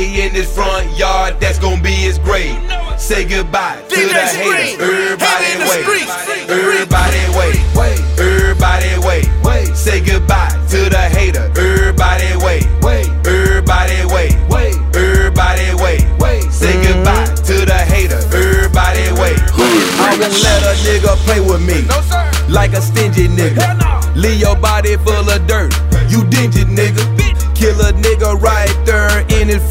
Everybody in this front yard, that's gonna be his grave. Say goodbye to the haters. Everybody wait. Everybody wait. Everybody wait. Say goodbye to the hater. Everybody wait. Everybody wait. Everybody wait. Say goodbye to the hater. Everybody wait. I won't let a nigga play with me like a stingy nigga. Leave your body full of dirt. You dingy nigga. Kill a nigga right there in his